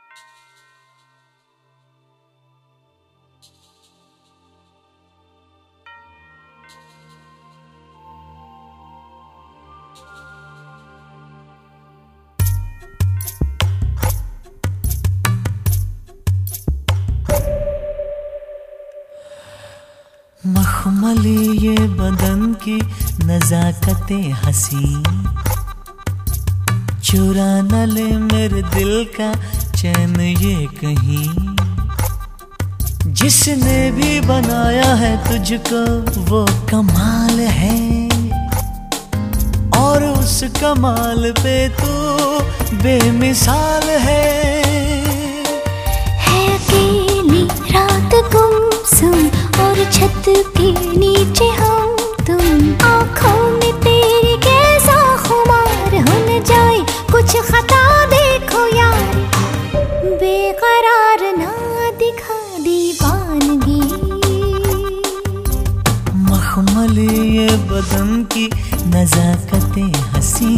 मखमली ये बदन की नजाकते हसी, चुरा न ले मेरे दिल का चैन ये कहीं। जिसने भी बनाया है तुझको वो कमाल है, और उस कमाल पे तू बेमिसाल है। अकेली रात गुमसुम और छत के नीचे हम तुम, आँखों में तेरी कैसा खुमार हो न जाए कुछ खता देखो यार, बेकरार ना दिखा दीवानगी। मखमली ये बदन की नजाकते हसी,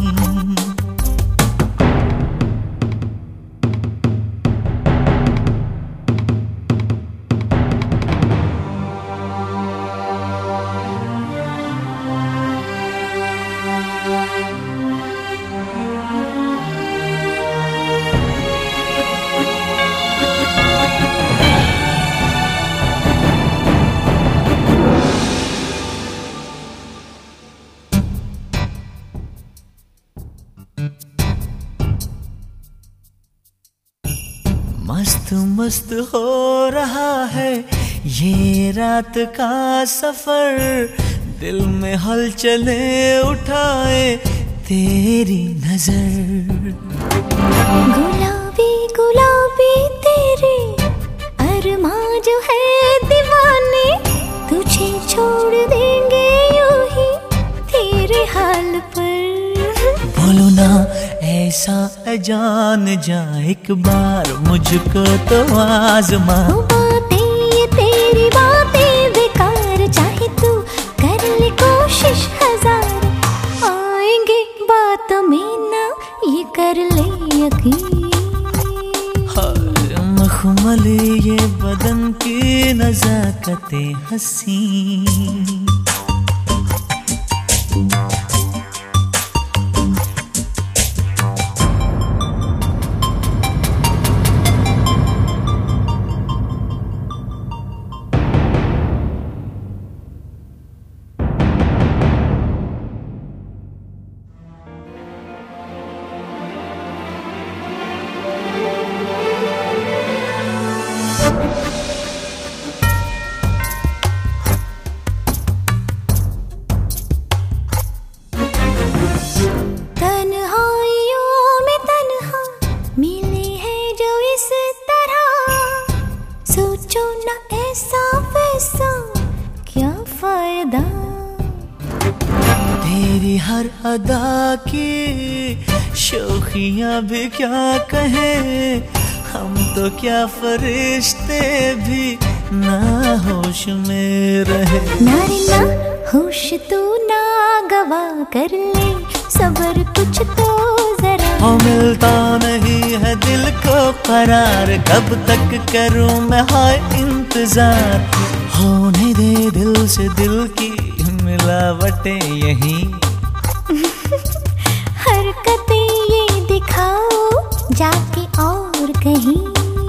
मस्त मस्त हो रहा है ये रात का सफर, दिल में हलचले उठाए तेरी नजर। गुलाबी गुलाबी तेरे अरमां जो है दीवाने, तुझे छोड़ देंगे यूं ही तेरे हाल पर। बोलो ना ऐसा जान जा एक बार मुझको तो आजमा। बातें ये तेरी बातें बेकार, चाहे तू कर ले कोशिश हजार, आएंगे बातों में ना ये कर ले यकीन। मखमली ये बदन की नजाकते हसी, सोचो ना ऐसा वैसा क्या फायदा। तेरी हर अदा की शौखियां भी क्या कहे, हम तो क्या फरिश्ते भी ना होश में रहे। ना रे ना होश तू ना गवा कर ले, सबर कुछ तो जरा। मिलता नहीं है दिल को करार, कब तक करूं मैं हाय इंतजार। होने दे दिल से दिल की मिलावटें यहीं। हरकतें ये दिखाओ जाके और कहीं।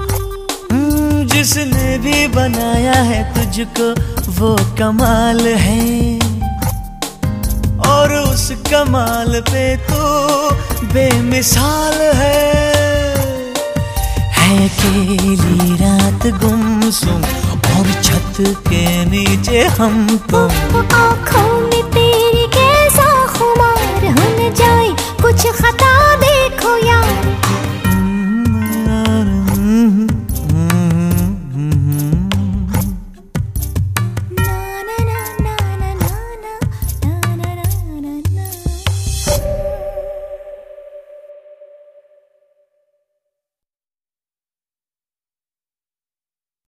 जिसने भी बनाया है तुझको वो कमाल है, और उस कमाल पे तो बेमिसाल है। अकेली रात गुमसुम और छत के नीचे हम तुम, आँखों